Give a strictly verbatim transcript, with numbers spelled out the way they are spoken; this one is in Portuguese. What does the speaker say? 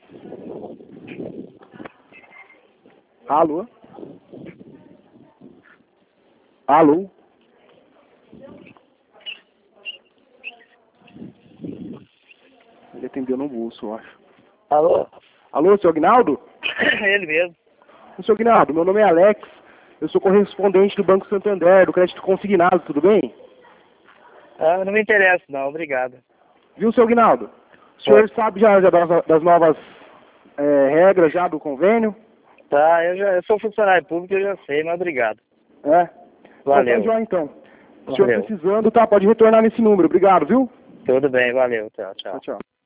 Alô? Alô? Ele atendeu no bolso, eu acho. Alô? Alô, seu Aguinaldo? Ele mesmo. Seu Aguinaldo, meu nome é Alex. Eu sou correspondente do Banco Santander, do crédito consignado, tudo bem? Ah, não me interessa, não. Obrigado. Viu, seu Aguinaldo? O senhor sabe já, já das, das novas é, regras já do convênio? Tá, eu já eu sou funcionário público, eu já sei, mas obrigado. É? Valeu. Então, tá, então. O senhor Valeu. precisando, tá? Pode retornar nesse número. Obrigado, viu? Tudo bem, valeu. Tchau, tchau. Tchau, tchau.